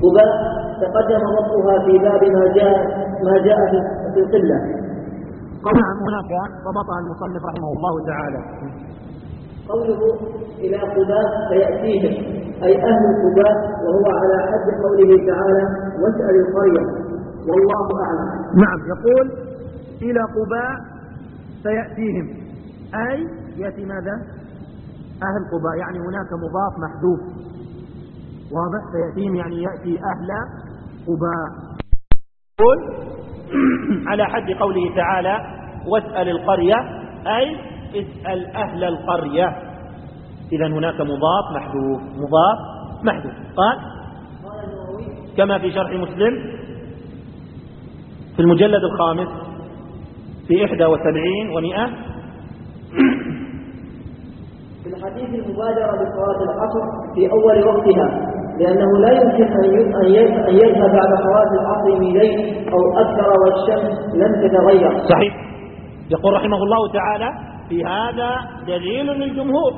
قباء تقدم ضبطها في باب ما جاء في القلة. نعم، هناك ضبطها المصنف رحمه الله تعالى. قوله إلى قباء فيأتيهم أي أهل قباء، وهو على حد قوله تعالى واسأل القرية، والله أعلم. نعم، يقول إلى قباء فيأتيهم، أي يأتي ماذا؟ أهل قباء، يعني هناك مضاف محذوف، واضح؟ فيأتيهم يعني يأتي أهل قباء. يقول على حد قوله تعالى واسأل القرية، أي اسأل أهل القرية. إذن هناك مضاف محذوف. قال كما في شرح مسلم في المجلد 5 في 71 و100 في الحديث المبادرة بصلاة العصر في أول وقتها، لأنه لا يمكن أن يذهب بعد صلاة العصر ميلين أو أكثر والشمس لم تتغير. صحيح. يقول رحمه الله تعالى في هذا دليل للجمهور.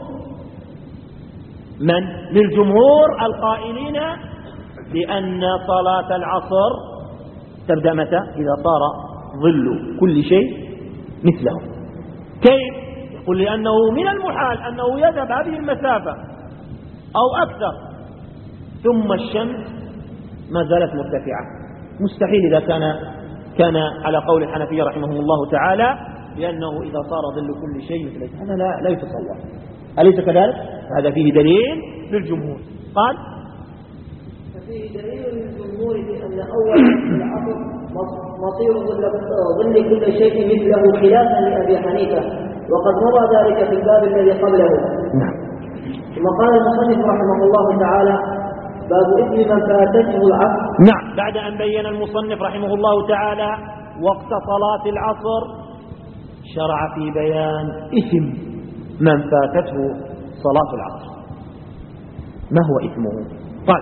من؟ للجمهور القائلين بأن صلاة العصر تبدأ متى؟ إذا صار ظل كل شيء مثله. كيف؟ يقول لأنه من المحال أنه يذهب هذه المسافة أو أكثر ثم الشمس ما زالت مرتفعة. مستحيل إذا كان على قول الحنفية رحمهم الله تعالى، لأنه إذا صار ظل كل شيء مثله، هذا لا يتصور. أليس كذلك؟ هذا فيه دليل للجمهور. قال ففيه دليل للجمهور بأن أول العصر مصير ظل كل شيء مثله، خلافا لأبي حنيفة، وقد مضى ذلك في الباب الذي قبله. نعم. ثم قال المصنف رحمه الله تعالى باب إثم من فاتته العصر. نعم، بعد أن بين المصنف رحمه الله تعالى وقت صلاة العصر شرع في بيان إثم من فاتته صلاة العصر. ما هو إثمه؟ قال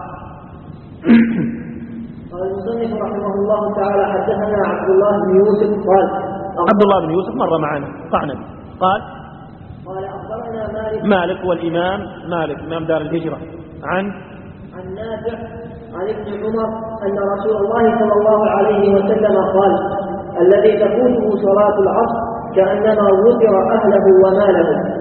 المصنف رحمه الله تعالى حدثنا عبد الله بن يوسف قال عبد الله بن يوسف مر معنا قعنا. قال أخبرنا مالك والإمام مالك إمام دار الهجرة عن نافع عن ابن عمر أن رسول الله صلى الله عليه وسلم قال الذي تفوته صلاة العصر كأنما وتر أهله وماله.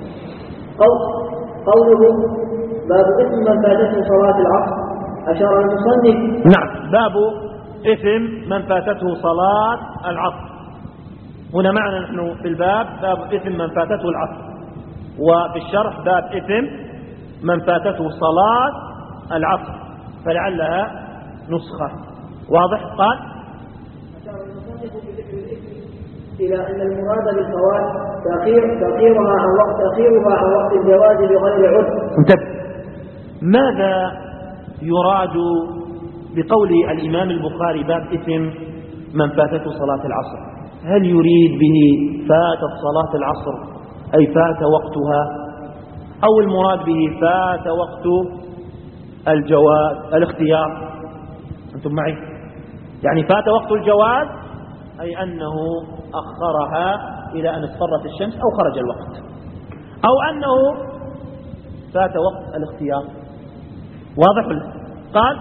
قوله باب إثم من فاتته صلاة العصر، أشار المصنف. نعم، باب إثم من فاتته صلاة العصر. هنا معنا نحن في الباب باب إثم من فاتته العصر، وفي الشرح باب إثم من فاتته صلاة العصر، فلعلها نسخة. واضح؟ قال أشار المصنف بذكر الإثم إلى أن المراد بالفوات تأخيرها عن وقت الجواز بغير عذر. انتبه، ماذا يراد بقول الإمام البخاري باب إثم من فاتته صلاة العصر؟ هل يريد به فاتت صلاة العصر أي فات وقتها، أو المراد به فات وقت الجواز الاختيار؟ أنتم معي؟ يعني فات وقت الجواز أي أنه أخرها إلى أن اصفرت الشمس أو خرج الوقت، أو أنه فات وقت الاختيار. واضح؟ قال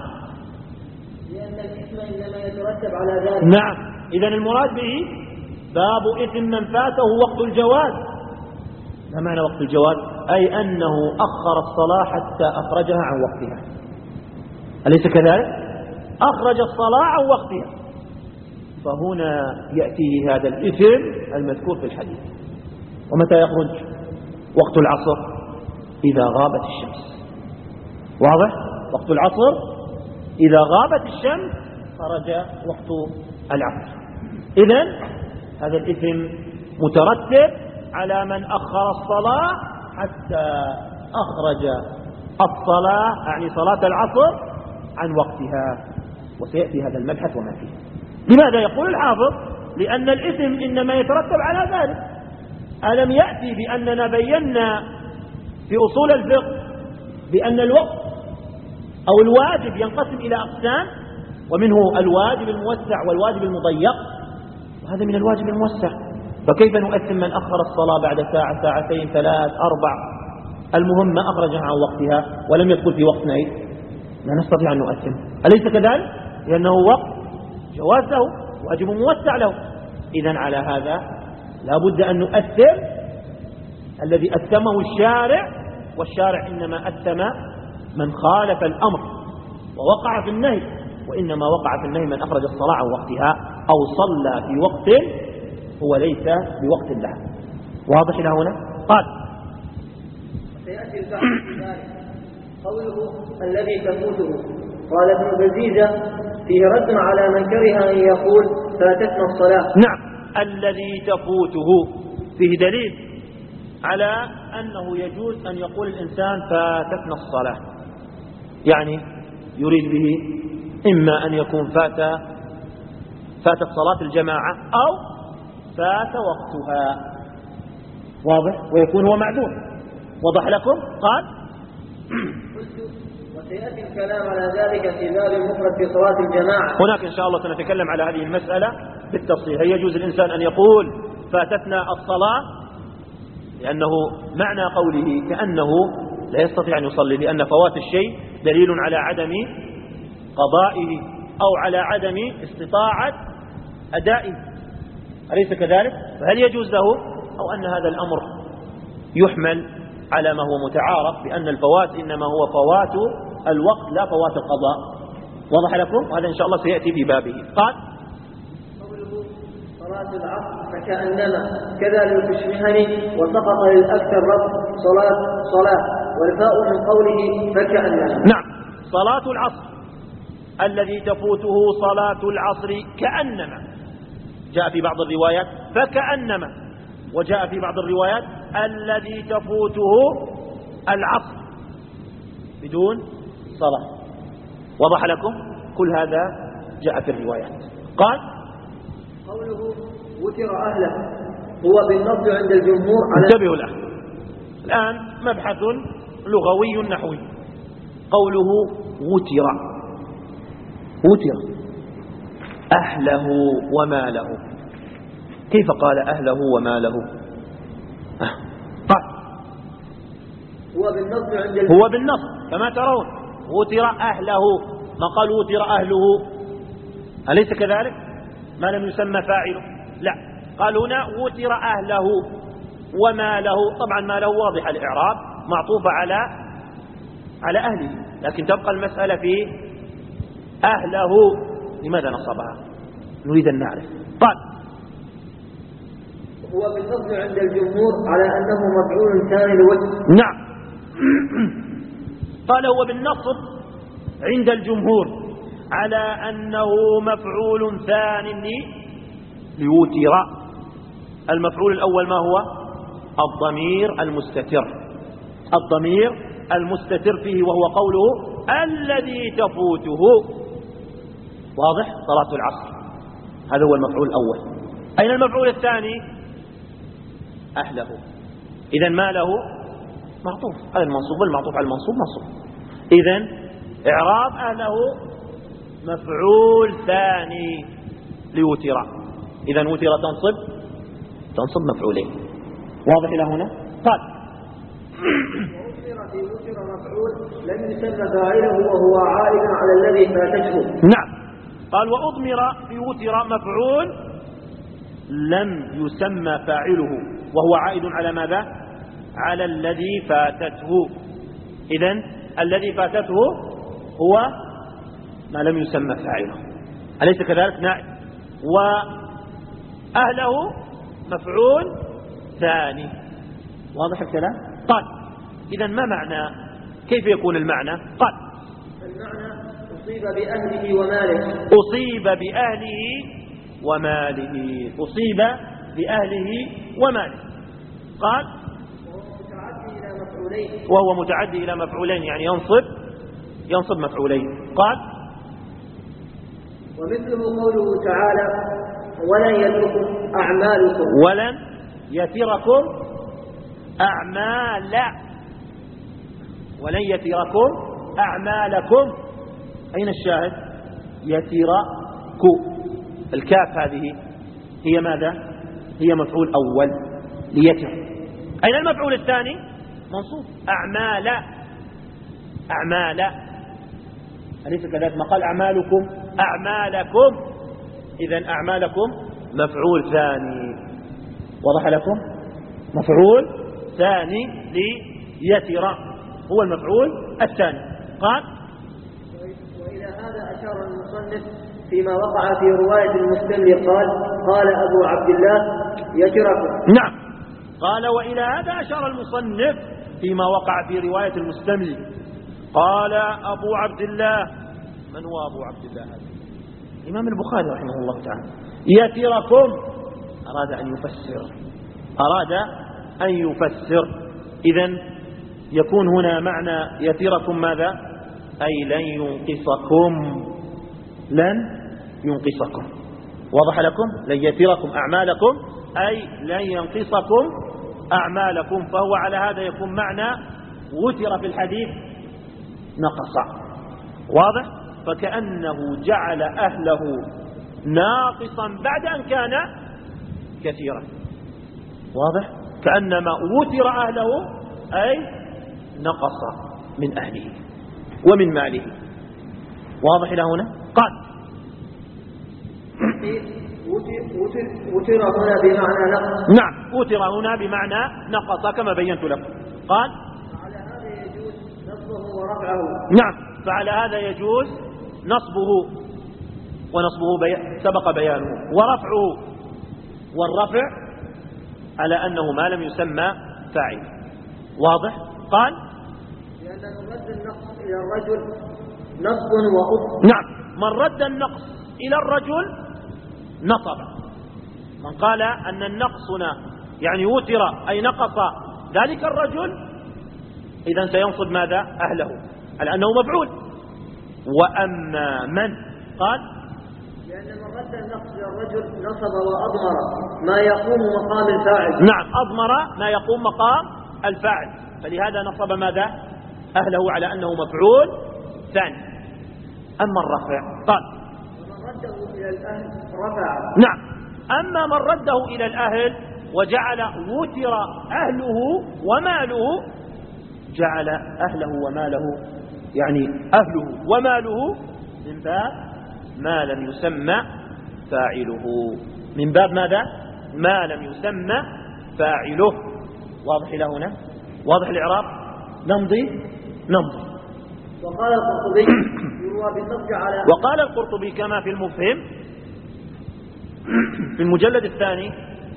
لأن الإثم إنما يترتب على ذلك. نعم، إذن المراد به باب إثم من فاته وقت الجواز. ما معنى وقت الجواز؟ أي أنه أخر الصلاة حتى أخرجها عن وقتها. أليس كذلك؟ أخرج الصلاة عن وقتها، فهنا يأتيه هذا الإثم المذكور في الحديث. ومتى يخرج وقت العصر؟ إذا غابت الشمس. واضح؟ وقت العصر إذا غابت الشمس خرج وقت العصر. إذن هذا الإثم مترتب على من أخر الصلاة حتى أخرج الصلاة، يعني صلاة العصر، عن وقتها، وسيأتي هذا المبحث وما فيه. لماذا يقول الحافظ؟ لأن الإثم إنما يترتب على ذلك. ألم يأتي بأننا بينا في أصول الفقه بأن الوقت أو الواجب ينقسم إلى أقسام، ومنه الواجب الموسع والواجب المضيق، وهذا من الواجب الموسع. فكيف نؤثم من أخر الصلاة بعد ساعة، ساعتين، 3، 4؟ المهم ما أخرجها عن وقتها ولم يدخل في وقت نهي، لا نستطيع أن نؤثم. أليس كذلك؟ لأنه وقت جواز له، واجب موسع له. إذن على هذا لا بد أن نؤثر الذي أثمه الشارع، والشارع إنما أثم من خالف الأمر ووقع في النهي، وإنما وقع في النهي من أخرج الصلاة عن وقتها أو صلى في وقت هو ليس بوقت له. واضح إلى هنا؟ قال سيأتي البحث في ذلك قوله الذي تفوته. قال ابن بزيزة فيه رد على من كره أن يقول فاتتنا الصلاة. نعم، الذي تفوته فيه دليل على أنه يجوز أن يقول الإنسان فاتتنا الصلاة، يعني يريد به إما أن يكون فاتت صلاة الجماعة أو فات وقتها، واضح، ويكون هو معذور. وضح لكم؟ قال وسيأتي الكلام على ذلك في باب المفرد في صلاة الجماعة. هناك إن شاء الله سنتكلم على هذه المسألة بالتفصيل. هل يجوز الإنسان أن يقول فاتتنا الصلاة؟ لأنه معنى قوله كأنه لا يستطيع أن يصلي، لأن فوات الشيء دليل على عدم قضائه أو على عدم استطاعة أدائه، أليس كذلك؟ فهل يجوز له؟ أو أن هذا الأمر يحمل على ما هو متعارف بأن الفوات إنما هو فوات الوقت لا فوات القضاء. وضح لكم؟ وهذا إن شاء الله سيأتي في بابه. قال قوله صلاة العصر فكأنما كذا للتشمهني وسقط للأكثر رب صلاة والفاء من قوله فكأنما. نعم، صلاة العصر الذي تفوته صلاة العصر كأنما، جاء في بعض الروايات فكأنما، وجاء في بعض الروايات الذي تفوته العصر بدون صلاة. وضح لكم؟ كل هذا جاء في الروايات. قال قوله وتر أهله هو بالنص عند الجمهور على. انتبهوا له، الآن مبحث لغوي نحوي. قوله وتر أهله وماله، كيف قال أهله وماله؟ قال هو بالنص كما ترون، وتر أهله، ما قال وتر أهله، أليس كذلك؟ ما لم يسمى فاعله، لا، قال هنا وتر أهله وماله. طبعا ماله واضح الإعراب، معطوفة على أهله، لكن تبقى المسألة في أهله، لماذا نصبها؟ نريد أن نعرف. قال هو بالنصب عند الجمهور على أنه مفعول ثاني لوجه. نعم، قال هو بالنصب عند الجمهور على أنه مفعول ثاني ليوتر. المفعول الأول ما هو؟ الضمير المستتر فيه، وهو قوله الذي تفوته، واضح؟ صلاة العصر، هذا هو المفعول الأول. أين المفعول الثاني؟ أهله. إذن ما له معطوف على المنصوب، والمعطوف على المنصوب منصوب. إذن إعراب أهله مفعول ثاني ليوتر. إذن وتر تنصب مفعولين. واضح إلى هنا؟ قال وأضمر في وتر مفعول لم يسمى فاعله وهو عائد على الذي فاتته. نعم، قال وأضمر في وتر مفعول لم يسمى فاعله وهو عائد على ماذا؟ على الذي فاتته. إذن الذي فاتته هو ما لم يسمى فاعله، أليس كذلك؟ نعم. وأهله مفعول ثاني. واضح الكلام؟ قال إذن ما معنى؟ كيف يكون المعنى؟ قال المعنى أصيب بأهله وماله. أصيب بأهله وماله، أصيب بأهله وماله. قال وهو متعدي إلى مفعولين، يعني ينصب مفعولين. قال ومثله قوله تعالى ولن يتركم أعمالكم. ولن يتركم أعمالكم. أين الشاهد؟ يترك، الكاف هذه هي ماذا؟ هي مفعول أول ليتر. أين المفعول الثاني؟ منصوب أعمال. أليس كذلك؟ ما قال أعمالكم أعمالكم، إذن أعمالكم مفعول ثاني. وضح لكم؟ مفعول ثاني ليتر هو المفعول الثاني. قال وإلى هذا أشار المصنف فيما وقع في رواية المستملي قال أبو عبد الله يتركم. نعم، قال وإلى هذا أشار المصنف فيما وقع في رواية المستملي. قال أبو عبد الله، من هو أبو عبد الله هذا؟ الإمام البخاري رحمه الله تعالى. يتركم أراد أن يفسر. إذن يكون هنا معنى يتركم ماذا؟ أي لن ينقصكم. واضح لكم؟ لن يتركم أعمالكم أي لن ينقصكم أعمالكم. فهو على هذا يكون معنى وتر في الحديث نقص. واضح؟ فكأنه جعل أهله ناقصا بعد أن كان كثيرا. واضح؟ كأنما وتر أهله أي نقص من أهله ومن ماله. واضح إلى هنا؟ قال وتر هنا بمعنى نقص. نعم، وتر هنا بمعنى نقص كما بينت لكم. قال فعلى هذا يجوز نصبه ورفعه. نعم، فعلى هذا يجوز نصبه، ونصبه سبق بيانه، ورفعه، والرفع على أنه ما لم يسمى فاعل. واضح؟ قال لأن من رد النقص إلى الرجل نصب وأصل. نعم، من رد النقص إلى الرجل نصب. من قال أن النقص هنا يعني وتر أي نقص ذلك الرجل، إذن سينصب ماذا؟ أهله، على أنه مفعول. وأما من قال لأن من رد النقص إلى الرجل نصب وأضمر ما يقوم مقام الفاعل. نعم، أضمر ما يقوم مقام الفاعل، فلهذا نصب ماذا؟ أهله على أنه مفعول ثاني. أما الرفع قال ومن رده إلى الأهل رفع. نعم، أما من رده إلى الأهل وجعل وتر أهله وماله، جعل أهله وماله يعني أهله وماله من باب ما لم يسمى فاعله. من باب ماذا؟ ما لم يسمى فاعله. واضح إلى هنا؟ واضح الإعراب؟ نمضي. وقال القرطبي يروى بالنص على وقال القرطبي كما في المفهم في المجلد الثاني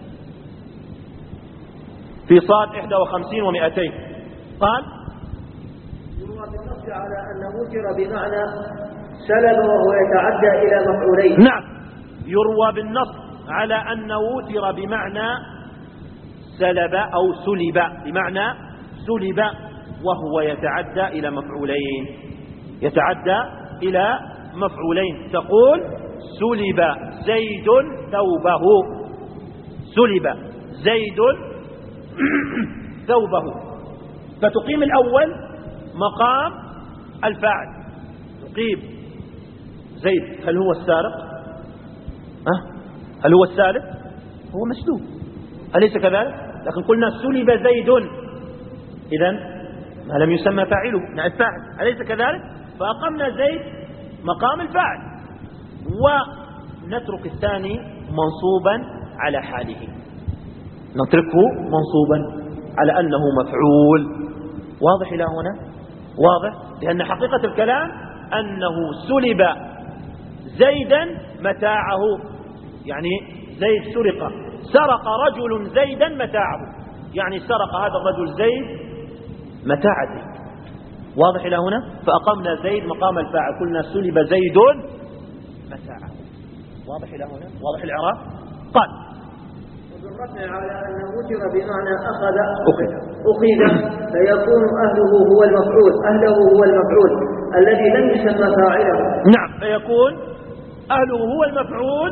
في صاد 51 و200 قال يروى بالنص على أن وتر بمعنى سلب وهو يتعدى إلى مفعولين. نعم، يروى بالنص على أن وتر بمعنى سلب أو سلب، بمعنى سلب وهو يتعدى إلى مفعولين. تقول سلب زيد ثوبه، سلب زيد ثوبه، فتقيم الأول مقام الفاعل. تقيم زيد، هل هو السارق؟ هل هو السارق؟ هو مسلوب، أليس كذلك؟ لكن قلنا سلب زيد، إذن ما لم يسمى فاعله مع الفاعل، أليس كذلك؟ فأقمنا زيد مقام الفاعل، ونترك الثاني منصوبا على حاله، نتركه منصوبا على أنه مفعول. واضح إلى هنا؟ واضح؟ لأن حقيقة الكلام أنه سلب زيدا متاعه، يعني زيد سرق رجل زيدا متاعه، يعني سرق هذا الرجل زيد متاع زيد. واضح إلى هنا؟ فأقمنا زيد مقام الفاعل، قلنا سلب زيد متاعه. واضح إلى هنا؟ واضح الإعراب؟ قال وبالرفع على أن وتر بمعنى أخذ فيكون أهله هو المفعول الذي لم يسمى فاعله. نعم، فيكون أهله هو المفعول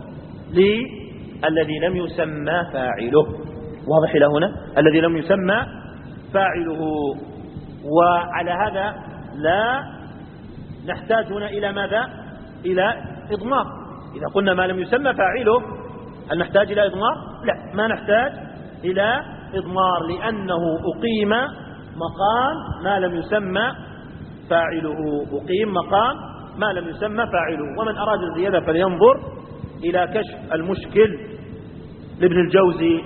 الذي لم يسمى فاعله. واضح إلى هنا؟ الذي لم يسمى فاعله. وعلى هذا لا نحتاج هنا إلى ماذا؟ إلى إضمار. إذا قلنا ما لم يسمى فاعله هل نحتاج إلى إضمار؟ لا، ما نحتاج إلى إضمار، لأنه أقيم مقام ما لم يسمى فاعله أقيم مقام ما لم يسمى فاعله. ومن أراد الزيادة فلينظر إلى كشف المشكل لابن الجوزي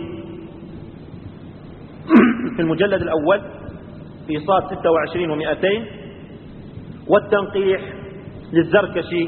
في المجلد الأول في صاد 26 و200، والتنقيح للزركشي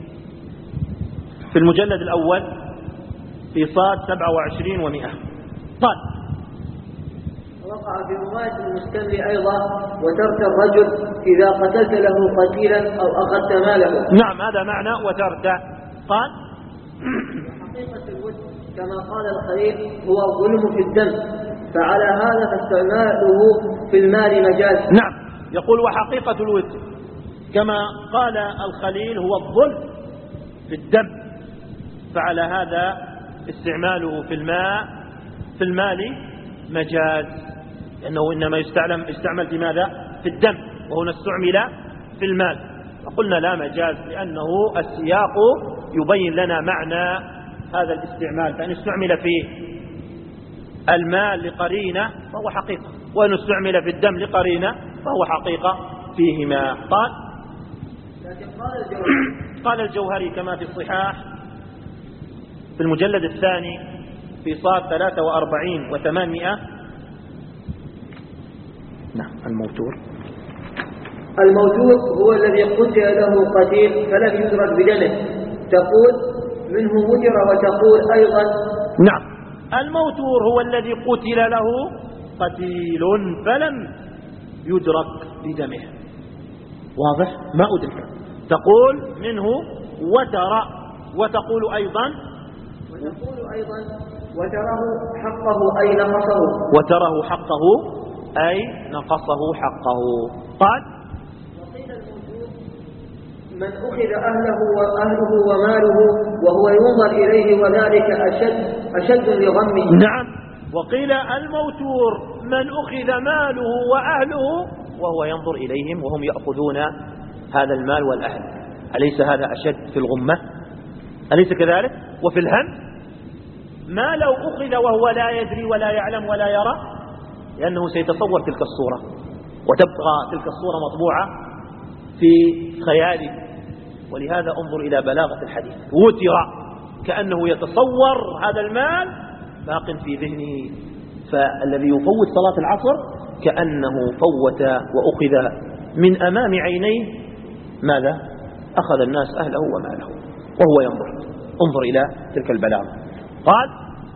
في المجلد الأول في صاد 27 و100. قال: وقع في رواية المستمع أيضا: وترك الرجل إذا قتلت له قتيلا أو أخذت ماله. نعم، هذا معنى وترك. قال: حقيقة الود كما قال الخليل هو الظلم في الدم، فعلى هذا فاستعماله في المال مجاز. نعم، يقول: وحقيقة الود كما قال الخليل هو الظلم في الدم، فعلى هذا استعماله في المال مجاز، لأنه إنما يستعمل في ماذا؟ في الدم، وهنا استعمل في المال. وقلنا لا مجاز، لأنه السياق يبين لنا معنى هذا الاستعمال، فإن استعمل في المال لقرينة فهو حقيقة، وإن استعمل في الدم لقرينة فهو حقيقة فيهما. قال الجوهري كما في الصحاح في المجلد الثاني في صاد 43 و800. نعم. الموجود هو الذي قتل له قتيل فلم يدرك بدمه، تقول منه وجر، وتقول أيضا نعم، الموتور هو الذي قتل له قتيل فلم يدرك بدمه. واضح؟ ما أدرك. تقول منه وترى، وتقول أيضا وتره حقه أي نقصه. وتره حقه أي نقصه حقه. قال: وقيل الموجود من أخذ أهله وماله وهو ينظر إليه، وذلك أشد لغمه. نعم، وقيل الموتور من أخذ ماله وأهله وهو ينظر إليهم وهم يأخذون هذا المال والأهل. أليس هذا أشد في الغمة؟ أليس كذلك؟ وفي الهم ما لو أخذ وهو لا يدري ولا يعلم ولا يرى، لأنه سيتصور تلك الصورة وتبقى تلك الصورة مطبوعة في خياله. ولهذا انظر إلى بلاغة الحديث: وتر، كأنه يتصور هذا المال باق في ذهنه. فالذي يفوت صلاة العصر كأنه فوت وأخذ من أمام عينيه ماذا؟ أخذ الناس أهله وماله وهو ينظر. انظر إلى تلك البلاغة. قال: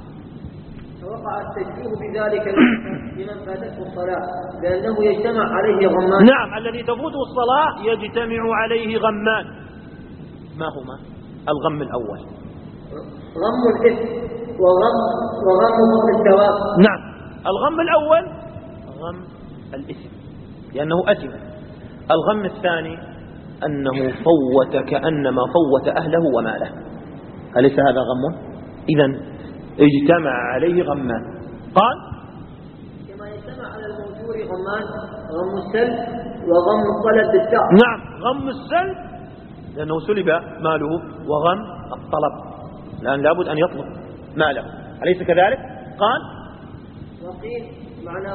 فوقع التشبيه بذلك لمن فاتته الصلاة، لأنه يجتمع عليه غمان. نعم، الذي تفوته الصلاة يجتمع عليه غمان. ما هما؟ الغم الأول غم الإثم وغم الثواب. نعم، الغم الأول غم الإثم لأنه أثم. الغم الثاني أنه فوت كأنما فوت أهله وماله. أليس هذا غم؟ إذن اجتمع عليه غمان. قال: كما يجتمع على الموجور غمان: غم السلب وغم الطلب بالتعب. نعم، غم السلب لأنه سلب ماله، وغم الطلب لأن لابد أن يطلب ماله. أليس كذلك؟ قال: وقيل معنى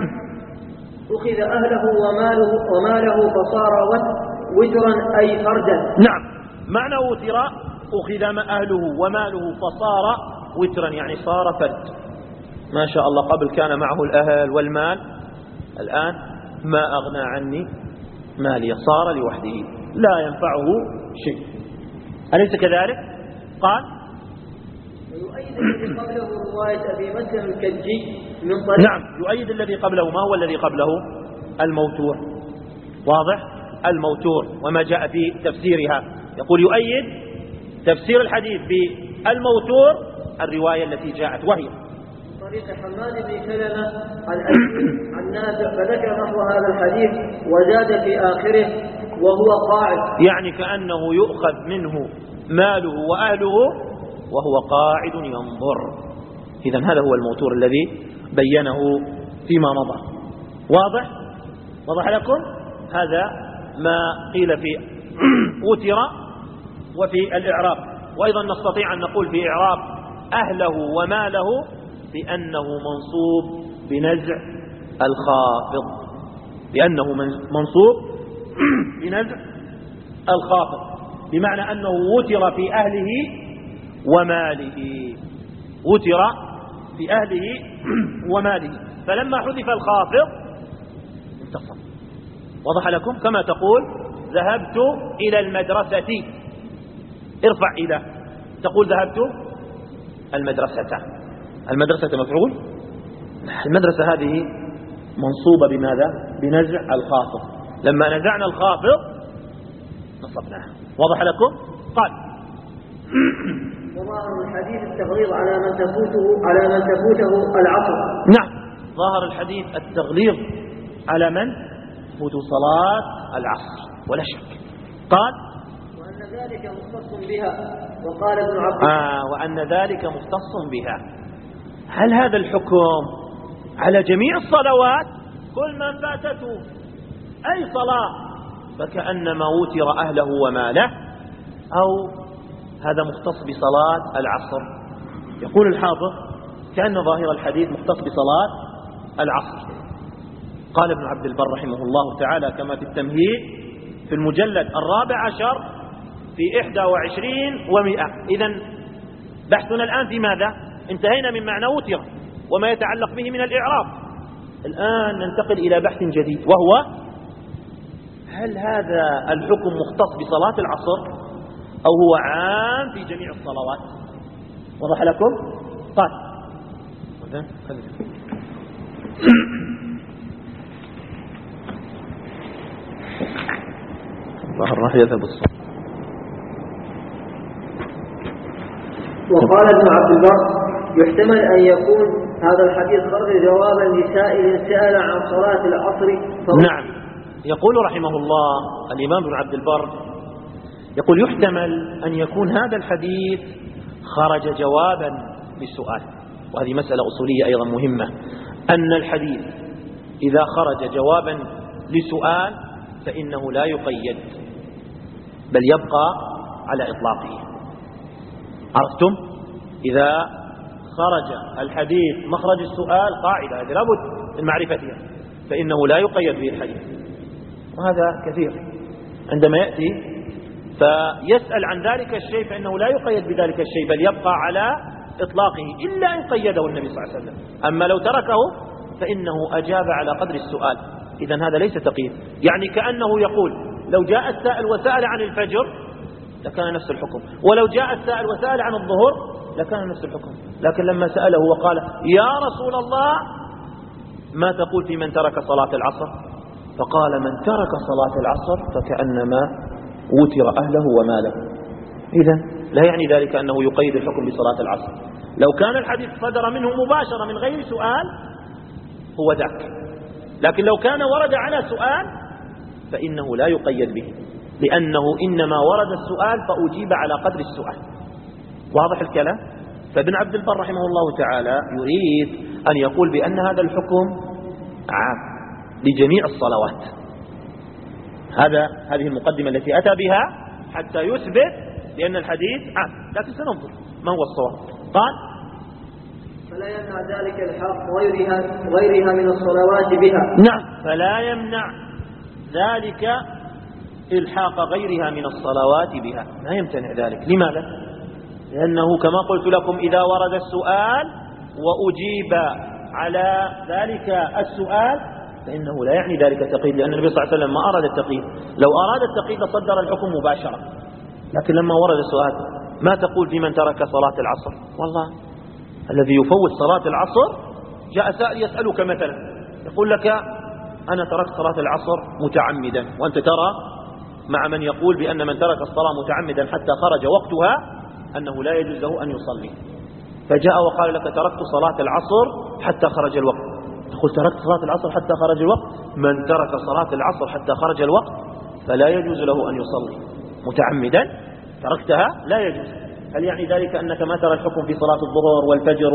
أخذ أهله وماله فصار وترا أي فردا. نعم، معنى وتر أخذ أهله وماله فصار وترا، يعني صار فرد. ما شاء الله، قبل كان معه الأهل والمال، الآن ما أغنى عني مالي، صار لوحده لا ينفعه شيء. أليس كذلك؟ قال: ويؤيد الذي قبله رواية أبي مسلم الكجي من طريق. نعم، يؤيد الذي قبله. ما هو الذي قبله؟ الموتور. واضح؟ الموتور، وما جاء في تفسيرها. يقول يؤيد تفسير الحديث بالموتور الرواية التي جاءت، وهي طريق حماد بن سلمة عن نافع، فذكر نحو هذا الحديث وزاد في آخره وهو قاعد، يعني كأنه يؤخذ منه ماله وأهله وهو قاعد ينظر. إذن هذا هو الموتور الذي بينه فيما مضى. واضح لكم؟ هذا ما قيل في وتر وفي الإعراب. وأيضا نستطيع أن نقول في إعراب أهله وماله بأنه منصوب بنزع الخافض، بأنه منصوب بنزع الخافض، بمعنى أنه وتر في أهله وماله، وتر في أهله وماله، فلما حذف الخافض انتصر. وضح لكم؟ كما تقول ذهبت إلى المدرسة، ارفع إلى، تقول ذهبت المدرسة، المدرسة مفعول، المدرسة هذه منصوبة بماذا؟ بنزع الخافض، لما نزعنا الخافض نصبناها. وضح لكم؟ قال وظاهر الحديث التغليظ على من تفوته العصر. نعم، ظاهر الحديث التغليظ على من تفوت صلاة العصر ولا شك. قال وأن ذلك مختص بها، وقال ابن عبد وأن ذلك مختص بها. هل هذا الحكم على جميع الصلوات؟ كل من فاتته أي صلاة فكأنما وتر أهله وماله، أو هذا مختص بصلاة العصر؟ يقول الحافظ كأن ظاهر الحديث مختص بصلاة العصر. قال ابن عبد البر رحمه الله تعالى كما في التمهيد في المجلد 14 في 21 و100. إذن بحثنا الآن في ماذا؟ انتهينا من معنى وتر وما يتعلق به من الإعراب، الآن ننتقل إلى بحث جديد، وهو هل هذا الحكم مختص بصلاة العصر أو هو عام في جميع الصلوات؟ وضح لكم؟ قال ظهر راح يذهب الصوت. وقال ابن عبد البر يحتمل أن يكون هذا الحديث خرج جوابا لسائل سأل عن صلاة العصر. نعم، يقول رحمه الله الإمام ابن عبد البر يقول يحتمل أن يكون هذا الحديث خرج جوابا للسؤال، وهذه مسألة أصولية أيضا مهمة، أن الحديث إذا خرج جوابا لسؤال فإنه لا يقيد بل يبقى على إطلاقه. عرفتم؟ إذا خرج الحديث مخرج السؤال قاعدة هذه لابد من معرفتها، فإنه لا يقيد به الحديث، وهذا كثير عندما يأتي فيسأل عن ذلك الشيء فإنه لا يقيد بذلك الشيء بل يبقى على إطلاقه إلا أن قيده النبي صلى الله عليه وسلم، أما لو تركه فإنه أجاب على قدر السؤال. إذن هذا ليس تقييد، يعني كأنه يقول لو جاء السائل وسأل عن الفجر لكان نفس الحكم، ولو جاء السائل وسأل عن الظهر لكان نفس الحكم، لكن لما سأله وقال يا رسول الله ما تقول في من ترك صلاة العصر؟ فقال من ترك صلاة العصر فكأنما وتر أهله وماله. إذن لا يعني ذلك أنه يقيد الحكم بصلاة العصر، لو كان الحديث صدر منه مباشرة من غير سؤال هو ذاك، لكن لو كان ورد على سؤال فإنه لا يقيد به، لأنه إنما ورد السؤال فأجيب على قدر السؤال. واضح الكلام؟ فابن عبد البر رحمه الله تعالى يريد أن يقول بأن هذا الحكم عام لجميع الصلوات. هذه المقدمة التي أتى بها حتى يثبت بأن الحديث عام، لكن سننظر ما هو الصواب. قال فلا يمنع ذلك الحق غيرها من الصلوات بها. نعم، فلا يمنع ذلك إلحاق غيرها من الصلوات بها، لا يمتنع ذلك. لماذا؟ لأنه كما قلت لكم إذا ورد السؤال وأجيب على ذلك السؤال فإنه لا يعني ذلك التقييد، لأن النبي صلى الله عليه وسلم ما أراد التقييد، لو أراد التقييد لصدر الحكم مباشرة، لكن لما ورد السؤال ما تقول في من ترك صلاة العصر؟ والله الذي يفوت صلاة العصر جاء سائل يسألك مثلا يقول لك أنا تركت صلاة العصر متعمدا، وأنت ترى مع من يقول بأن من ترك الصلاة متعمدا حتى خرج وقتها أنه لا يجوز له أن يصلي، فجاء وقال لك تركت صلاة العصر حتى خرج الوقت، تقول تركت صلاة العصر حتى خرج الوقت؟ من ترك صلاة العصر حتى خرج الوقت فلا يجوز له أن يصلي متعمدا، تركتها لا يجوز. هل يعني ذلك أنك ما ترى الحكم في صلاة الظهر والفجر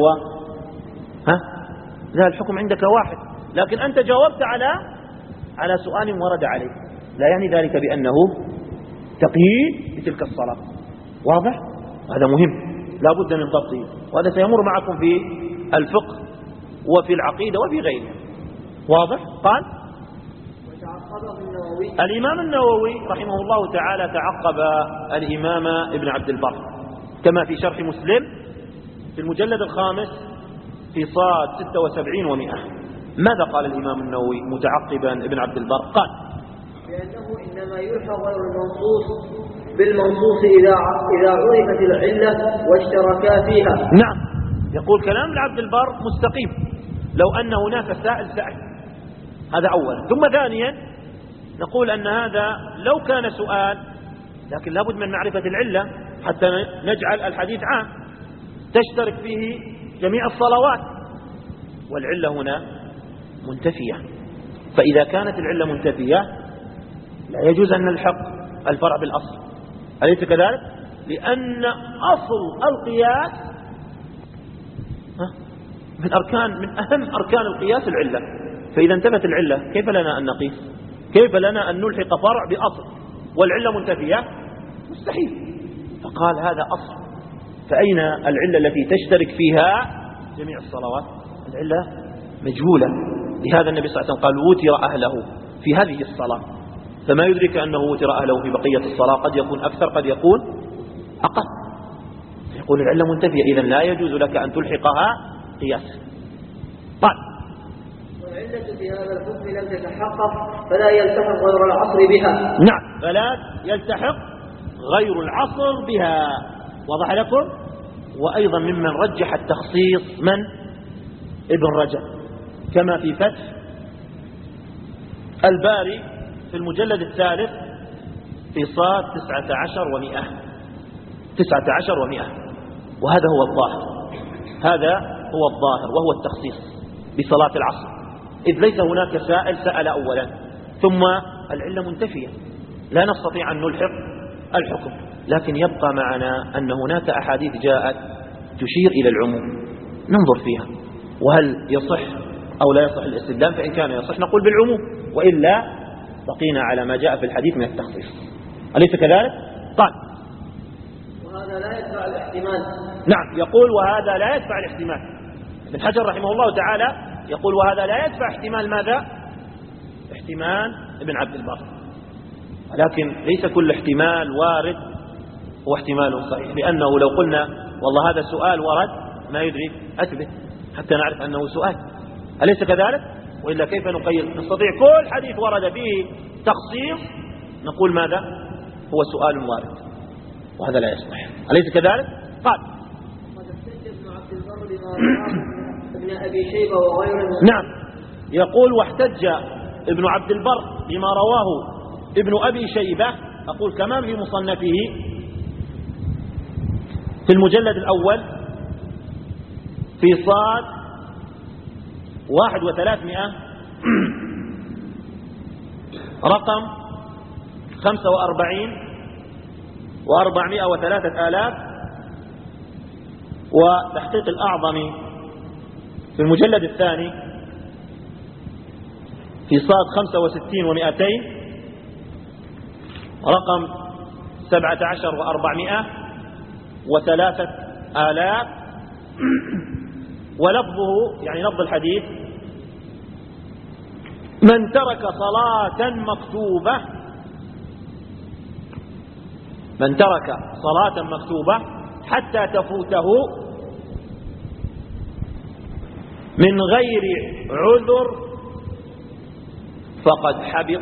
لا، الحكم عندك واحد، لكن أنت جاوبت على سؤال ورد عليه، لا يعني ذلك بأنه تقييد بتلك الصلاة. واضح؟ هذا مهم لا بد من ضبطه، وهذا سيمر معكم في الفقه وفي العقيدة وفي غيرها. واضح؟ قال تعقبه النووي. الإمام النووي رحمه الله تعالى تعقب الإمام ابن عبد البر كما في شرح مسلم في المجلد الخامس في صاد 76 و100. ماذا قال الإمام النووي متعقبا ابن عبد البر؟ قال لأنه إنما يلحق غير المنصوص بالمنصوص إذا عرفت العلة واشتركا فيها. نعم، يقول كلام ابن عبد البر مستقيم لو أن هناك سائل سأل. هذا أولا. ثم ثانيا نقول أن هذا لو كان سؤال لكن لابد من معرفة العلة حتى نجعل الحديث عام تشترك فيه جميع الصلوات، والعلة هنا منتفية. فإذا كانت العلة منتفية لا يجوز أن نلحق الفرع بالأصل، أليس كذلك؟ لأن أصل القياس من أهم أركان القياس العلة. فإذا انتفت العلة كيف لنا أن نقيس؟ كيف لنا أن نلحق فرع بأصل والعلة منتفية؟ مستحيل. فقال هذا أصل، فأين العلة التي تشترك فيها جميع الصلوات؟ العلة مجهولة. لهذا النبي صلى الله عليه وسلم قال وتر أهله في هذه الصلاة، فما يدرك أنه وتر أهله في بقية الصلاة، قد يكون أكثر قد يكون أقل. يقول العلة منتفية، إذن لا يجوز لك أن تلحقها قياسا. طيب، والعلة في هذا الحكم لم تتحقق فلا يلتحق غير العصر بها. نعم، فلا يلتحق غير العصر بها. وضح لكم؟ وأيضا ممن رجح التخصيص من؟ ابن رجب، كما في فتح الباري في المجلد الثالث في صاد 19 و100. وهذا هو الظاهر، هذا هو الظاهر وهو التخصيص بصلاة العصر، إذ ليس هناك سائل سأل أولا ثم العلة منتفية، لا نستطيع أن نلحق الحكم. لكن يبقى معنا أن هناك أحاديث جاءت تشير إلى العموم، ننظر فيها وهل يصح أو لا يصح الاستدلال. فإن كان يصح نقول بالعموم، وإلا بقينا على ما جاء في الحديث من التخصيص، أليس كذلك؟ قال وهذا لا يدفع الاحتمال. نعم، يقول وهذا لا يدفع الاحتمال. ابن حجر رحمه الله تعالى يقول وهذا لا يدفع احتمال ماذا؟ احتمال ابن عبد البر. لكن ليس كل احتمال وارد هو احتمال صحيح، لأنه لو قلنا والله هذا سؤال ورد ما يدري أثبت حتى نعرف أنه سؤال، أليس كذلك؟ وإلا كيف نقيد؟ نستطيع كل حديث ورد فيه تخصيص نقول ماذا؟ هو سؤال وارد، وهذا لا يصلح، أليس كذلك؟ قال قد احتج ابن عبد البر بما رواه ابن أبي شيبة وغيره. نعم، يقول واحتج ابن عبد البر بما رواه ابن أبي شيبة، أقول كمان في مصنفه في المجلد الأول في صاد 1 و300 رقم 45 و403,000، وتحقيق الأعظم في المجلد الثاني في صاد 65 و200 رقم 17 و403,000. ولفظه يعني لفظ الحديث من ترك صلاة مكتوبة حتى تفوته من غير عذر فقد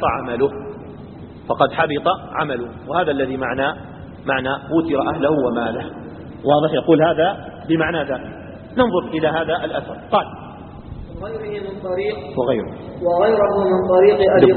حبط عمله. وهذا الذي معنى وتر أهله وماله، واضح؟ يقول هذا بمعنى ذلك. ننظر إلى هذا الأثر. قال وغيره من طريق وغيره من طريق أبي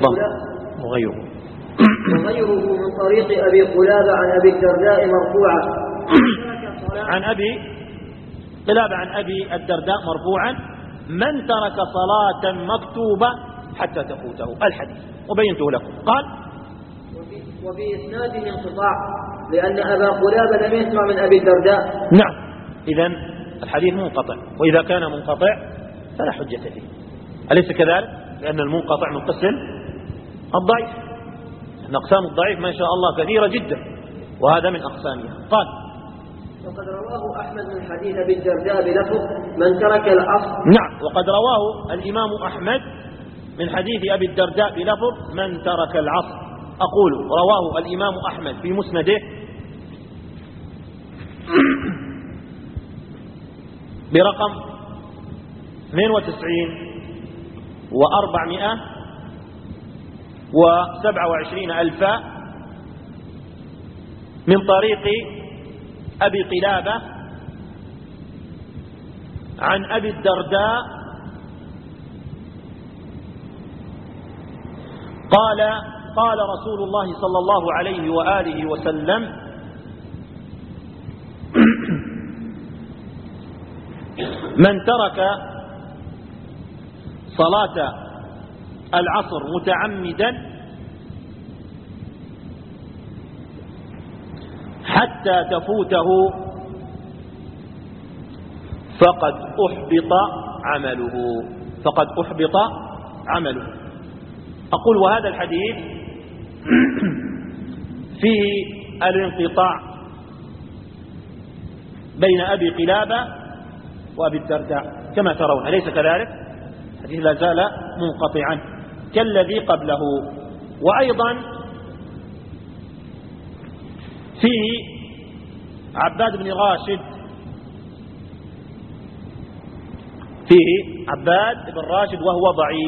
قلابة عن أبي الدرداء مرفوعا عن أبي قلابة عن أبي الدرداء مرفوعا من ترك صلاة مكتوبة حتى تفوته الحديث، وبينته لكم. قال وفي إسناده انقطاع لأن أبا قلابة لم يسمع من أبي الدرداء. نعم، إذن الحديث منقطع، وإذا كان منقطع فلا حجة فيه، أليس كذلك؟ لأن المنقطع من قسم الضعيف، أن أقسام الضعيف ما شاء الله كثيرة جدا، وهذا من أقسامها. قال وقد رواه أحمد من حديث أبي الدرداء بلفظ من ترك العصر. نعم، وقد رواه الإمام أحمد من حديث أبي الدرداء بلفظ من ترك العصر. أقول رواه الإمام أحمد في مسنده برقم 92,427 من طريق أبي قلابة عن أبي الدرداء قال رسول الله صلى الله عليه وآله وسلم من ترك صلاة العصر متعمدا حتى تفوته فقد أحبط عمله. أقول وهذا الحديث فيه الانقطاع بين أبي قلابة وأبي الدرداء كما ترون، أليس كذلك؟ الحديث لا زال منقطعا كالذي قبله. وأيضا فيه عباد بن راشد وهو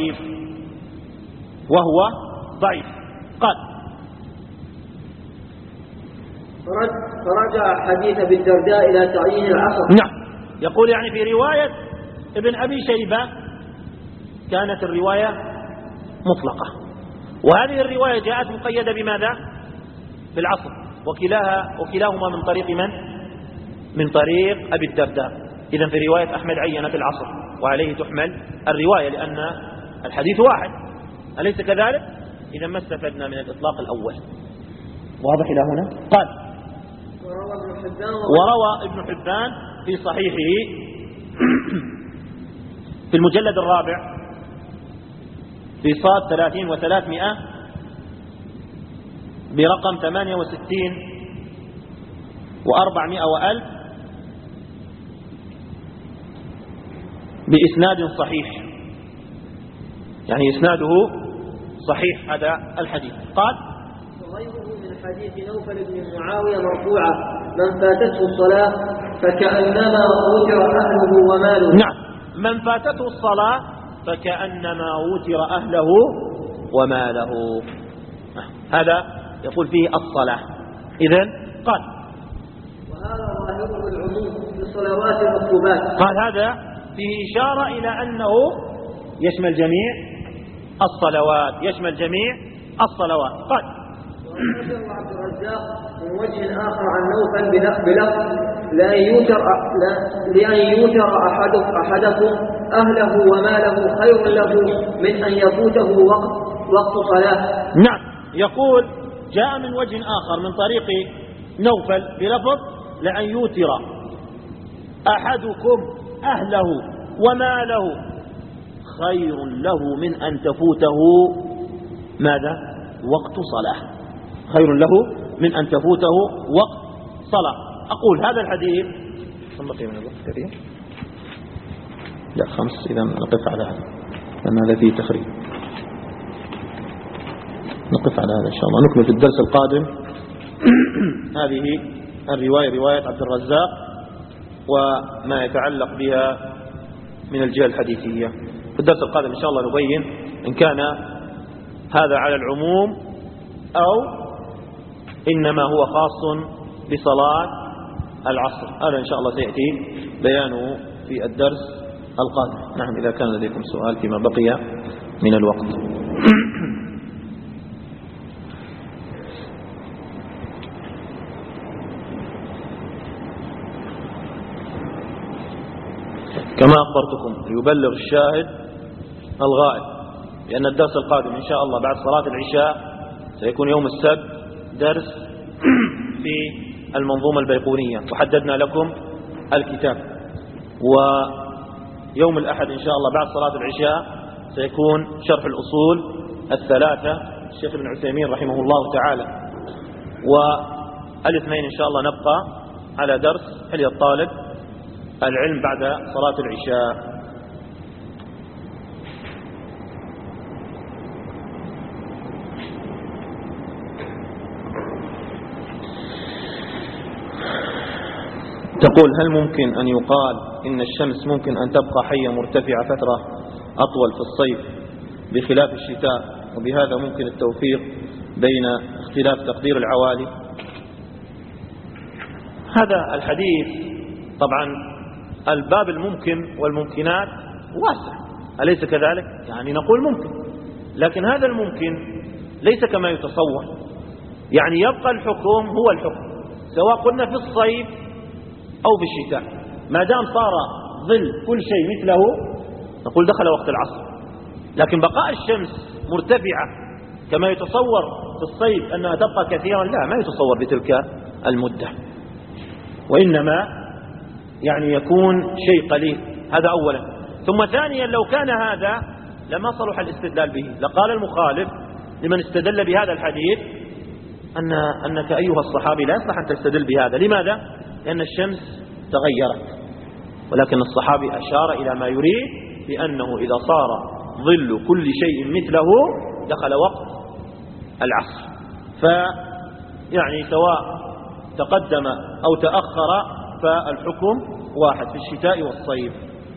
ضعيف. قال فرجع حديث ابي الدرداء الى تعيين العصر. نعم، يقول يعني في رواية ابن أبي شيبة كانت الرواية مطلقة، وهذه الرواية جاءت مقيدة بماذا؟ بالعصر، وكلاهما من طريق من؟ من طريق أبي الدرداء. إذن في رواية أحمد عينت العصر، وعليه تحمل الرواية لأن الحديث واحد، أليس كذلك؟ إذا ما استفدنا من الإطلاق الأول. واضح إلى هنا؟ قال وروى ابن حبان في صحيحه في المجلد الرابع في صاد 30 و300 برقم 68 و400 وألف بإسناد صحيح، يعني إسناده صحيح هذا الحديث. قال وغيره من حديث نوفل بن معاوية مرفوعة من فاتته الصلاة فكأنما وتر أهله وماله. نعم، من فاتته الصلاة فكأنما وتر أهله وماله، هذا يقول فيه الصلاة. إذن قال وهذا ظاهره العموم في الصلوات المطلوبات. قال هذا فيه إشارة إلى أنه يشمل جميع الصلوات. قال وأخرجه عبد الرزاق من وجه آخر عن نوفل بلفظ لأن يوتر أحدكم أهله وماله خير له من أن يفوته وقت صلاة. نعم، يقول جاء من وجه آخر من طريق نوفل بلفظ لأن يوتر أحدكم أهله وماله خير له من أن تفوته ماذا؟ وقت صلاة. خير له من أن تفوته وقت صلاة. أقول هذا الحديث بقي من الوقت كثير؟ لا 5. إذا نقف على هذا لأن هذا فيه تخريج. نقف على هذا إن شاء الله، نكمل في الدرس القادم هذه الرواية، رواية عبد الرزاق وما يتعلق بها من الجهة الحديثية. في الدرس القادم إن شاء الله نبين إن كان هذا على العموم أو إنما هو خاص بصلاة العصر. هذا إن شاء الله سيأتي بيانه في الدرس القادم. نعم، إذا كان لديكم سؤال فيما بقي من الوقت. كما أخبرتكم يبلغ الشاهد الغائب، لأن الدرس القادم إن شاء الله بعد صلاة العشاء سيكون يوم السبت درس في المنظومة البيقونية، وحددنا لكم الكتاب. ويوم الأحد إن شاء الله بعد صلاة العشاء سيكون شرح الأصول الثلاثة الشيخ ابن عثيمين رحمه الله تعالى. والاثنين إن شاء الله نبقى على درس حلية الطالب العلم بعد صلاة العشاء. تقول: هل ممكن أن يقال إن الشمس ممكن أن تبقى حية مرتفعة فترة أطول في الصيف بخلاف الشتاء، وبهذا ممكن التوفيق بين اختلاف تقدير العوالي؟ هذا الحديث طبعا الباب الممكن والممكنات واسع، أليس كذلك؟ يعني نقول ممكن، لكن هذا الممكن ليس كما يتصور. يعني يبقى الحكم هو الحكم سواء قلنا في الصيف أو في الشتاء، ما دام صار ظل كل شيء مثله نقول دخل وقت العصر. لكن بقاء الشمس مرتفعة كما يتصور في الصيف أنها تبقى كثيرا، لا، ما يتصور بتلك المدة، وإنما يعني يكون شيء قليل. هذا أولا. ثم ثانيا لو كان هذا لما صلح الاستدلال به، لقال المخالف لمن استدل بهذا الحديث أنك أيها الصحابي لا يصلح أن تستدل بهذا. لماذا؟ لأن الشمس تغيرت، ولكن الصحابي أشار إلى ما يريد بأنه إذا صار ظل كل شيء مثله دخل وقت العصر. فيعني سواء تقدم أو تأخر فالحكم واحد في الشتاء والصيف.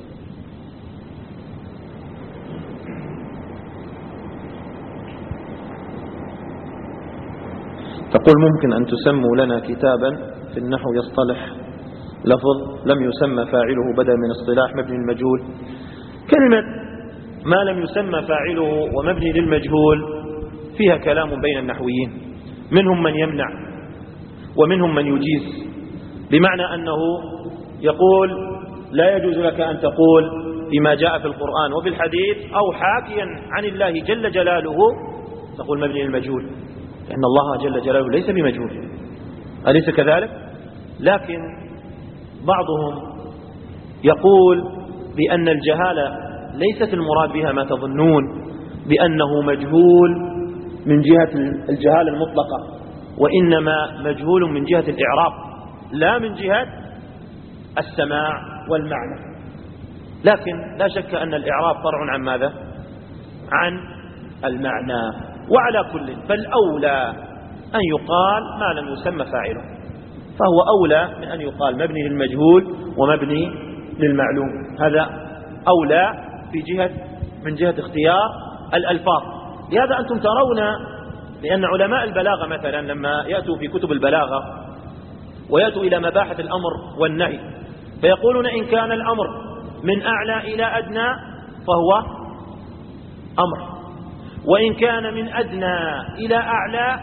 تقول: ممكن أن تسموا لنا كتابا في النحو يصطلح لفظ لم يسمى فاعله بدل من اصطلاح مبني المجهول؟ كلمة ما لم يسمى فاعله ومبني للمجهول فيها كلام بين النحويين، منهم من يمنع ومنهم من يجيز، بمعنى أنه يقول لا يجوز لك أن تقول فيما جاء في القرآن وفي الحديث أو حاكيا عن الله جل جلاله تقول مبني للمجهول، لأن الله جل جلاله ليس بمجهول، أليس كذلك؟ لكن بعضهم يقول بأن الجهالة ليست المراد بها ما تظنون بأنه مجهول من جهة الجهالة المطلقة، وإنما مجهول من جهة الإعراب لا من جهة السماع والمعنى. لكن لا شك أن الإعراب فرع عن ماذا؟ عن المعنى. وعلى كل فالأولى أن يقال ما لم يسمى فاعله، فهو أولى من أن يقال مبني للمجهول ومبني للمعلوم. هذا أولى من جهة اختيار الألفاظ. لهذا أنتم ترون لأن علماء البلاغة مثلا لما يأتوا في كتب البلاغة ويأتوا إلى مباحث الأمر والنهي فيقولون إن كان الأمر من أعلى إلى أدنى فهو أمر، وإن كان من أدنى إلى أعلى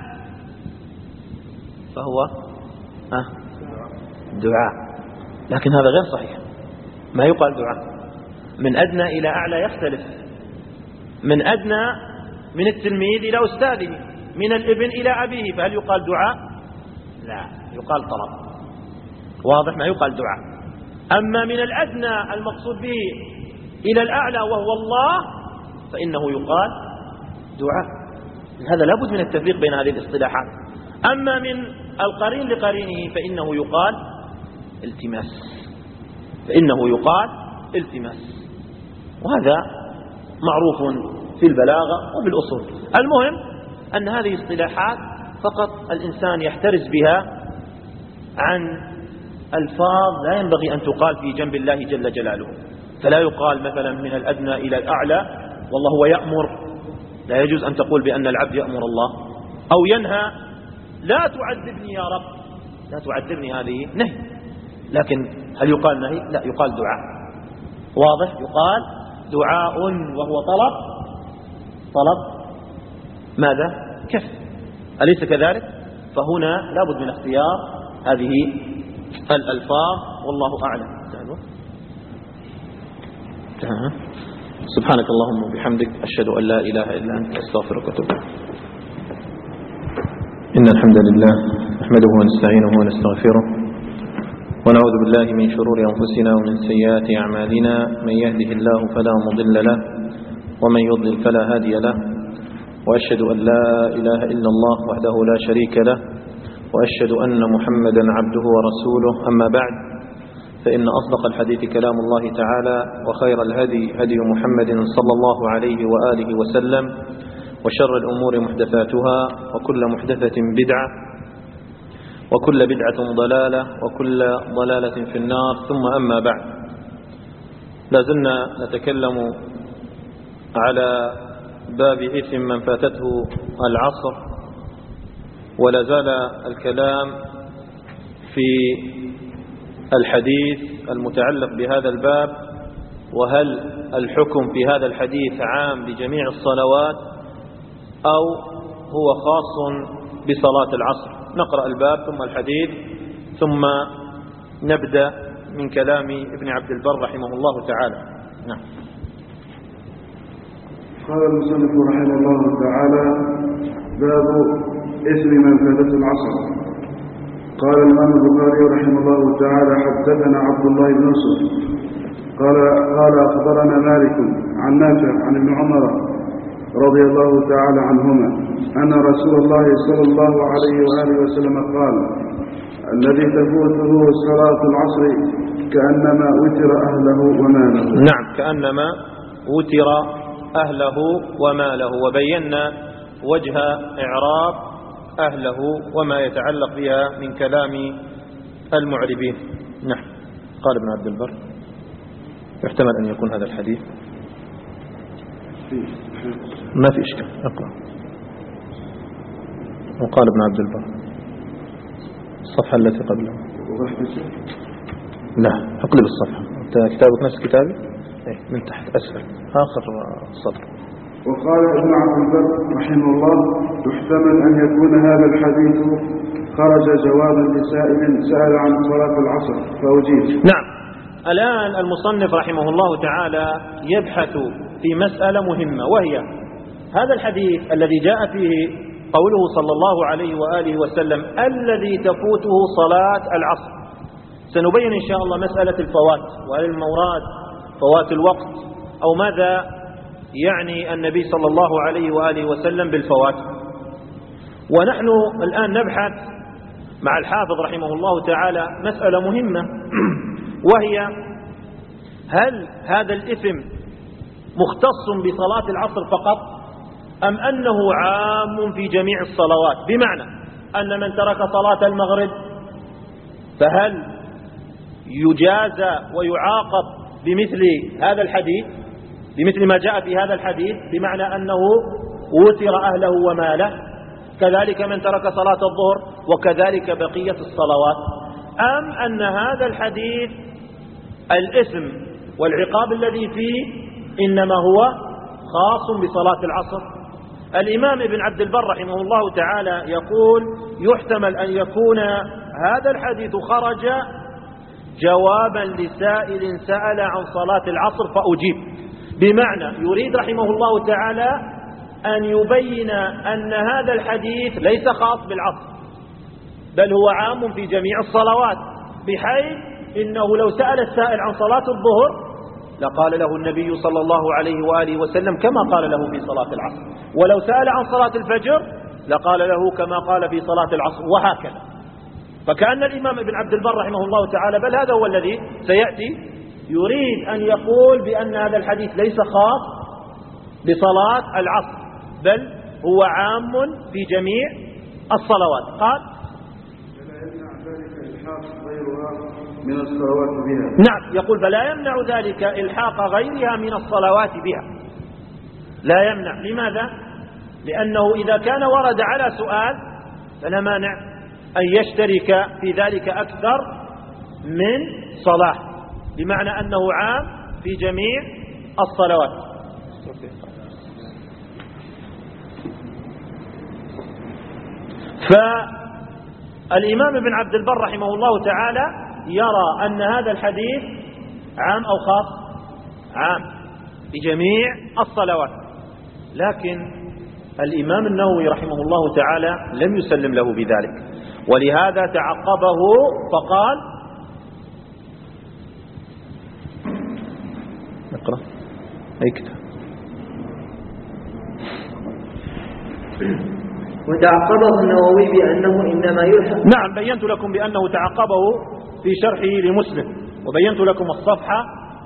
فهو دعاء. لكن هذا غير صحيح، ما يقال دعاء. من أدنى إلى أعلى يختلف، من أدنى من التلميذ إلى أستاذه، من الابن إلى أبيه، فهل يقال دعاء؟ لا، يقال طلب. واضح؟ ما يقال دعاء. أما من الأدنى المقصود به إلى الأعلى وهو الله فإنه يقال دعاء. هذا لابد من التفريق بين هذه الاصطلاحات. أما من القرين لقرينه فإنه يقال التماس، وهذا معروف في البلاغة وفي الأصول. المهم أن هذه اصطلاحات فقط الإنسان يحترز بها عن ألفاظ لا ينبغي أن تقال في جنب الله جل جلاله. فلا يقال مثلا من الأدنى إلى الأعلى والله هو يأمر، لا يجوز أن تقول بأن العبد يأمر الله. أو ينهى، لا تعذبني يا رب، لا تعذبني، هذه نهي. لكن هل يقال نهي؟ لا، يقال دعاء. واضح؟ يقال دعاء وهو طلب ماذا؟ كف، أليس كذلك؟ فهنا لابد من اختيار هذه الألفاظ والله أعلم. سبحانك اللهم وبحمدك أشهد أن لا إله إلا أنت أستغفرك وأتوب إليك. إن الحمد لله نحمده ونستعينه ونستغفره ونعوذ بالله من شرور أنفسنا ومن سيئات أعمالنا، من يهده الله فلا مضل له ومن يضلل فلا هادي له، وأشهد أن لا إله إلا الله وحده لا شريك له، وأشهد أن محمدا عبده ورسوله. أما بعد، فإن أصدق الحديث كلام الله تعالى، وخير الهدي هدي محمد صلى الله عليه وآله وسلم، وشر الأمور محدثاتها، وكل محدثة بدعة، وكل بدعة ضلالة وكل ضلالة في النار. ثم أما بعد، لازلنا نتكلم على باب إثم من فاتته العصر، ولا زال الكلام في الحديث المتعلق بهذا الباب، وهل الحكم في هذا الحديث عام بجميع الصلوات أو هو خاص بصلاة العصر. نقرأ الباب ثم الحديث ثم نبدأ من كلام ابن عبد البر رحمه الله تعالى. نعم. قال المصنف رحمه الله تعالى: باب إثم من فاتته العصر. قال الإمام البخاري رحمه الله تعالى: حدثنا عبد الله بن يوسف قال أخبرنا مالك عن نافع عن ابن عمر رضي الله تعالى عنهما أن رسول الله صلى الله عليه وآله وسلم قال: الذي تفوته صلاة العصر كأنما وتر أهله وماله. نعم، كأنما وتر أهله وماله. وبينا وجه إعراب أهله وما يتعلق بها من كلام المعربين. نعم. قال ابن عبد البر: يحتمل أن يكون هذا الحديث ما في إشكال. أقرأ. وقال ابن عبد البر الصفحة التي قبلها. لا، اقلب الصفحة. كتابك نفس كتابي من تحت أسفل آخر سطر. وقال ابن عبد البر رحمه الله: يحتمل أن يكون هذا الحديث خرج جوابا لسائل سأل عن صلاة العصر فأجيب. نعم. الآن المصنف رحمه الله تعالى يبحث في مسألة مهمة، وهي هذا الحديث الذي جاء فيه قوله صلى الله عليه وآله وسلم: الذي تفوته صلاة العصر. سنبين إن شاء الله مسألة الفوات، وهل المراد فوات الوقت أو ماذا يعني النبي صلى الله عليه وآله وسلم بالفوات. ونحن الآن نبحث مع الحافظ رحمه الله تعالى مسألة مهمة، وهي هل هذا الإثم مختص بصلاة العصر فقط أم أنه عام في جميع الصلوات؟ بمعنى أن من ترك صلاة المغرب فهل يجازى ويعاقب بمثل هذا الحديث، بمثل ما جاء في هذا الحديث، بمعنى أنه وتر أهله وماله؟ كذلك من ترك صلاة الظهر، وكذلك بقية الصلوات؟ أم أن هذا الحديث الإثم والعقاب الذي فيه إنما هو خاص بصلاة العصر؟ الإمام ابن عبد البر رحمه الله تعالى يقول: يحتمل أن يكون هذا الحديث خرج جوابا لسائل سأل عن صلاة العصر فأجيب. بمعنى يريد رحمه الله تعالى أن يبين أن هذا الحديث ليس خاص بالعصر، بل هو عام في جميع الصلوات، بحيث إنه لو سأل السائل عن صلاة الظهر لقال له النبي صلى الله عليه وآله وسلم كما قال له في صلاة العصر، ولو سأل عن صلاة الفجر لقال له كما قال في صلاة العصر، وهكذا. فكأن الإمام ابن عبد البر رحمه الله تعالى، بل هذا هو الذي سيأتي، يريد أن يقول بأن هذا الحديث ليس خاص بصلاة العصر، بل هو عام في جميع الصلوات. قال: فلا يمنع ذلك إلحاق غيرها من الصلوات بها. نعم، يقول: فلا يمنع ذلك إلحاق غيرها من الصلوات بها. لا يمنع. لماذا؟ لأنه إذا كان ورد على سؤال فلا مانع أن يشترك في ذلك أكثر من صلاة، بمعنى أنه عام في جميع الصلوات. فالإمام ابن عبد البر رحمه الله تعالى يرى أن هذا الحديث عام أو خاص؟ عام في جميع الصلوات. لكن الإمام النووي رحمه الله تعالى لم يسلم له بذلك، ولهذا تعقبه فقال: اقرأ أي كتاب. وتعقبه النووي بأنه إنما يلحق. نعم، بينت لكم بأنه تعقبه في شرحه لمسلم، وبينت لكم الصفحة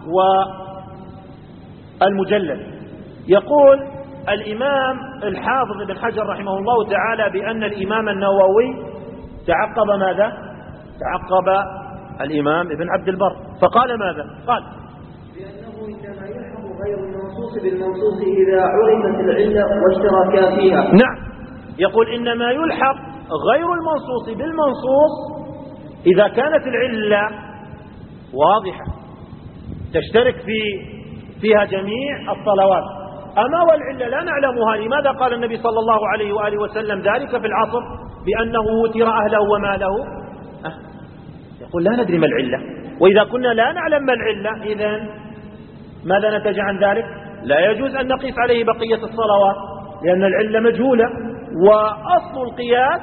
والمجلد. يقول الإمام الحافظ ابن حجر رحمه الله تعالى بأن الإمام النووي تعقب ماذا؟ تعقب الإمام ابن عبد البر فقال ماذا؟ قال بأنه إنما يلحق غير المنصوص بالمنصوص إذا عرفت العلة واشتركا فيها. نعم، يقول إنما يلحق غير المنصوص بالمنصوص إذا كانت العلة واضحة تشترك فيها جميع الصلوات. أما والعلة لا نعلمها، لماذا قال النبي صلى الله عليه وآله وسلم ذلك في العصر بأنه وتر أهله وماله؟ يقول لا ندري ما العلة، وإذا كنا لا نعلم ما العلة إذن ماذا نتج عن ذلك؟ لا يجوز أن نقيس عليه بقية الصلوات لأن العلة مجهولة، وأصل القياس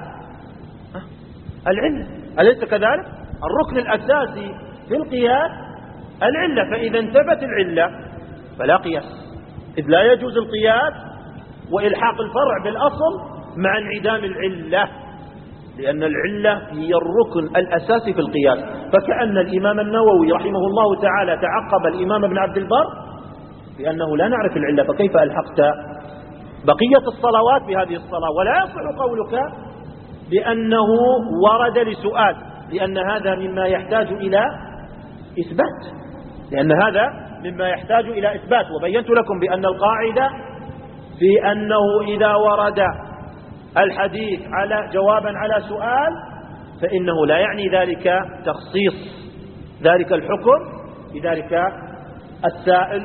العلة، أليس كذلك؟ الركن الأساسي في القياس العلة، فإذا انتفت العلة فلا قياس، إذ لا يجوز القياس وإلحاق الفرع بالأصل مع انعدام العلة، لأن العلة هي الركن الأساسي في القياس. فكأن الإمام النووي رحمه الله تعالى تعقب الإمام ابن عبد البر بأنه لا نعرف العلة، فكيف ألحقت بقية الصلوات بهذه الصلاة؟ ولا يصح قولك بأنه ورد لسؤال، لأن هذا مما يحتاج إلى إثبات، لأن هذا مما يحتاج إلى إثبات. وبينت لكم بأن القاعدة في أنه إذا ورد الحديث على جوابا على سؤال فإنه لا يعني ذلك تخصيص ذلك الحكم بذلك السائل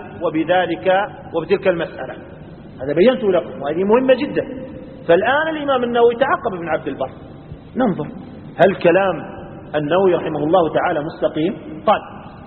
وبتلك المسألة. هذا بينت لكم وهذه مهمة جدا. فالآن الإمام النووي تعقب ابن عبد البر، ننظر هل كلام النووي رحمه الله تعالى مستقيم؟ قال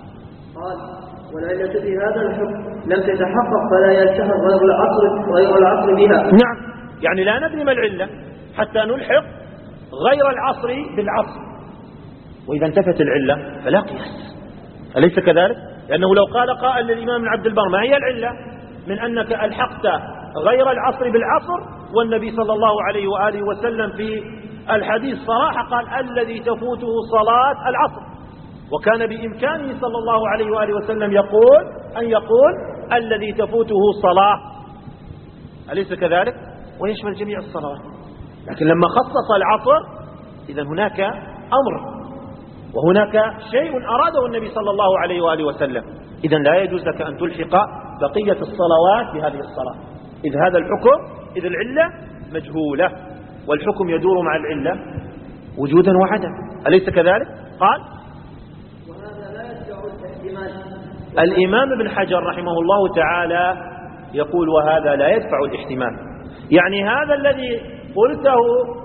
والعلة في هذا الحكم لم تتحقق فلا يلتحق غير العصر بها. نعم، يعني لا ندري ما العلة حتى نلحق غير العصر بالعصر، وإذا انتفت العلة فلا قياس، أليس كذلك؟ لأنه لو قال قائل للإمام ابن عبد البر ما هي العلة من أنك ألحقت غير العصر بالعصر، والنبي صلى الله عليه وآله وسلم في الحديث صراحة قال الذي تفوته صلاة العصر، وكان بإمكانه صلى الله عليه وآله وسلم أن يقول الذي تفوته صلاة، أليس كذلك؟ ويشمل جميع الصلوات. لكن لما خصص العصر إذا هناك أمر وهناك شيء أراده النبي صلى الله عليه وآله وسلم، إذا لا يجوز لك أن تلحق بقية الصلوات بهذه الصلاة، إذ هذا الحكم إذ العلة مجهولة، والحكم يدور مع العلة وجودا وعدما، أليس كذلك؟ قال وهذا لا يدفع الاحتمال. الإمام ابن حجر رحمه الله تعالى يقول وهذا لا يدفع الاحتمال، يعني هذا الذي قلته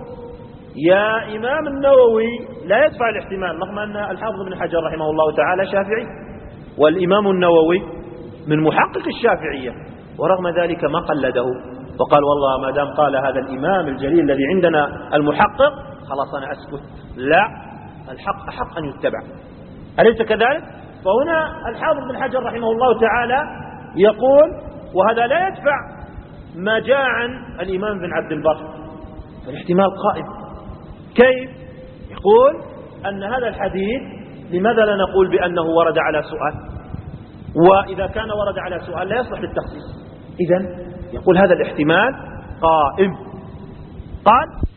يا إمام النووي لا يدفع الاحتمال، رغم أن الحافظ ابن حجر رحمه الله تعالى شافعي والإمام النووي من محقق الشافعية، ورغم ذلك ما قلده وقال والله ما دام قال هذا الإمام الجليل الذي عندنا المحقق خلاص أنا أسكت. لا، الحق أحق أن يتبع، أليس كذلك؟ فهنا الحافظ ابن حجر رحمه الله تعالى يقول وهذا لا يدفع ما جاء عن الإمام بن عبد البر، فالاحتمال قائم. كيف؟ يقول أن هذا الحديث لماذا لا نقول بأنه ورد على سؤال، وإذا كان ورد على سؤال لا يصلح للتخصيص، إذن يقول هذا الاحتمال قائم. قال